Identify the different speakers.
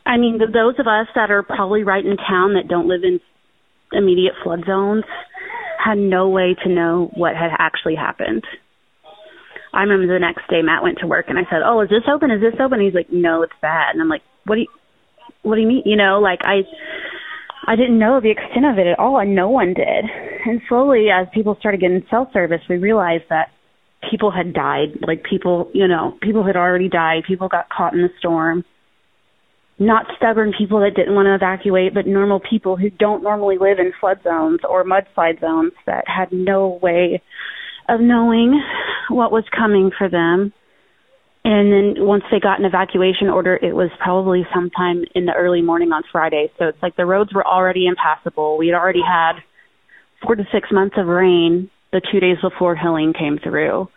Speaker 1: I mean, those of us that are probably right in town that don't live in immediate flood zones had no way to know what had actually happened. I remember the next day Matt went to work and I said, "Oh, is this open? Is this open?" He's like, "No, it's bad." And I'm like, What do you mean? You know, like I didn't know the extent of it at all, and no one did. And slowly, as people started getting cell service, we realized that people had died. Like people had already died. People got caught in the storm. Not stubborn people that didn't want to evacuate, but normal people who don't normally live in flood zones or mudslide zones that had no way of knowing what was coming for them. And then once they got an evacuation order, it was probably sometime in the early morning on Friday. So it's like the roads were already impassable. We had already had 4 to 6 months of rain the 2 days before Helene came through.